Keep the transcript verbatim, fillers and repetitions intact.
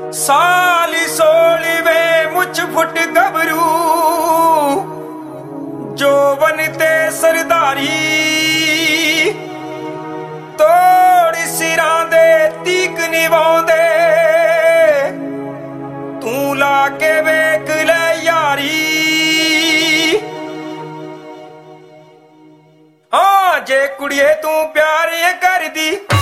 साली सोलवे मुझ फुट गबरू जो बनते सरदारी तोड़ सिरां दे तीक निभाउंदे तू ला के वेख ले यारी। हाँ जे कुड़िए तू प्यार कर दी